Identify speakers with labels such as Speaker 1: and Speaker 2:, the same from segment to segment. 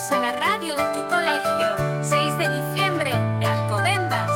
Speaker 1: Bienvenidos a la radio de tu colegio. 6 de diciembre, Alcobendas.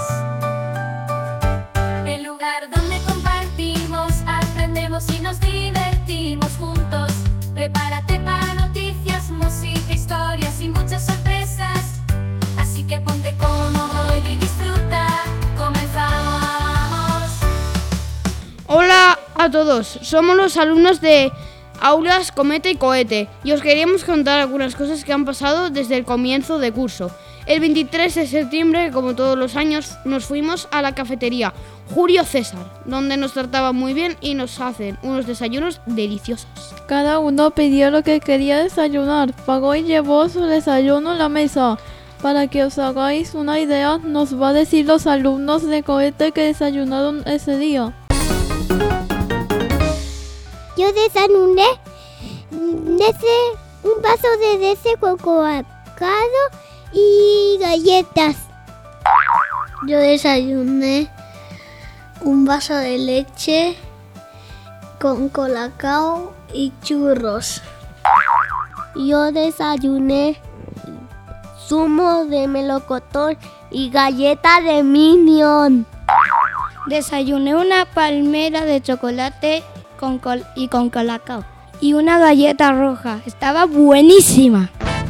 Speaker 1: El lugar donde compartimos, aprendemos y nos divertimos juntos. Prepárate para noticias, música, historias y muchas sorpresas. Así que ponte cómodo y disfruta. ¡Comenzamos!
Speaker 2: Hola a todos, somos los alumnos de Aulas Cometa y Cohete y os queríamos contar algunas cosas que han pasado desde el comienzo de curso. El 23 de septiembre, como todos los años, nos fuimos a la cafetería Julio César, donde nos trataban muy bien y nos hacen unos desayunos deliciosos.
Speaker 3: Cada uno pidió lo que quería desayunar, pagó y llevó su desayuno a la mesa. Para que os hagáis una idea, nos va a decir los alumnos de Cohete que desayunaron ese día.
Speaker 4: Yo desayuné un vaso de leche con cacao y galletas. Yo desayuné un vaso de leche con colacao y churros. Yo desayuné zumo de melocotón y galleta de Minion. Desayuné una palmera de chocolate con colacao y una galleta roja. Estaba buenísima.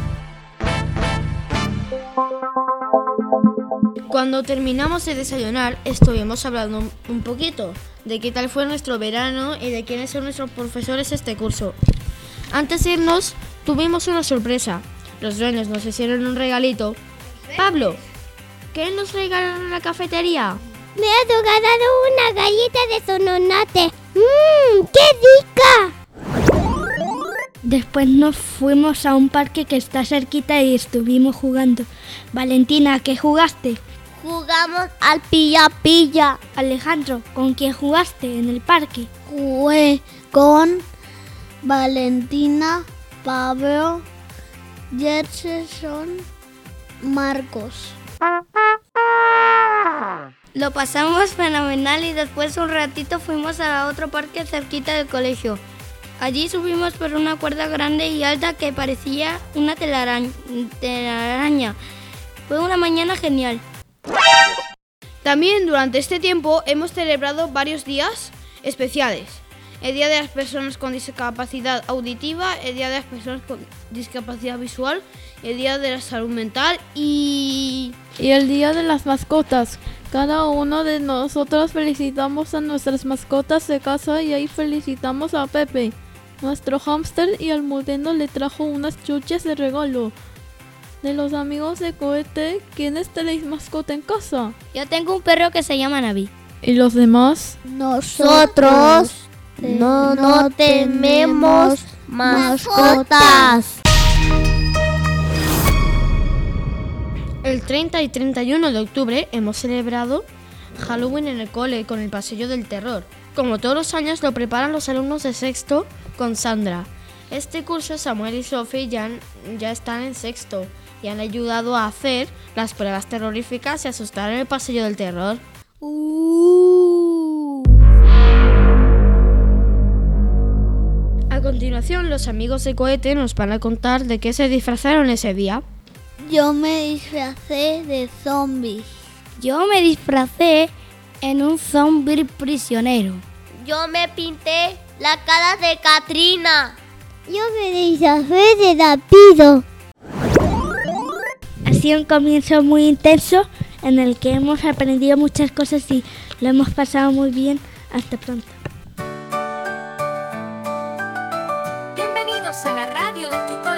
Speaker 2: Cuando terminamos de desayunar, estuvimos hablando un poquito de qué tal fue nuestro verano y de quiénes son nuestros profesores este curso. Antes de irnos, tuvimos una sorpresa. Los dueños nos hicieron un regalito. Pablo, ¿qué nos regalaron en la cafetería?
Speaker 4: Me ha regalado una galleta de sononate. ¡Qué rica! Después nos fuimos a un parque que está cerquita y estuvimos jugando. Valentina, ¿qué jugaste? Jugamos al pilla-pilla. Alejandro, ¿con quién jugaste en el parque? Jugué con Valentina, Pablo, Gerson, Marcos. Lo pasamos fenomenal y después un ratito fuimos a otro parque cerquita del colegio. Allí subimos por una cuerda grande y alta que parecía una telaraña. Fue una mañana genial.
Speaker 2: También durante este tiempo hemos celebrado varios días especiales. El Día de las Personas con Discapacidad Auditiva, el Día de las Personas con Discapacidad Visual, el Día de la Salud Mental y
Speaker 3: el Día de las Mascotas. Cada uno de nosotros felicitamos a nuestras mascotas de casa y ahí felicitamos a Pepe, nuestro hámster, y al Mudeno le trajo unas chuches de regalo. De los amigos de Cohete, ¿quiénes tenéis mascota en casa?
Speaker 4: Yo tengo un perro que se llama Navi.
Speaker 3: ¿Y los demás?
Speaker 4: Nosotros no tenemos mascotas.
Speaker 2: el 30 y 31 de octubre hemos celebrado Halloween en el cole con el Pasillo del Terror. Como todos los años lo preparan los alumnos de sexto con Sandra. Este curso Samuel y Sophie ya están en sexto y han ayudado a hacer las pruebas terroríficas y asustar en el Pasillo del Terror. A continuación, los amigos de Cohete nos van a contar de qué se disfrazaron ese día.
Speaker 4: Yo me disfracé de zombie. Yo me disfracé en un zombie prisionero. Yo me pinté la cara de Katrina. Yo me disfracé de Dapido. Ha sido un comienzo muy intenso en el que hemos aprendido muchas cosas y lo hemos pasado muy bien. Hasta pronto.
Speaker 1: Bienvenidos a la radio de tu colegio.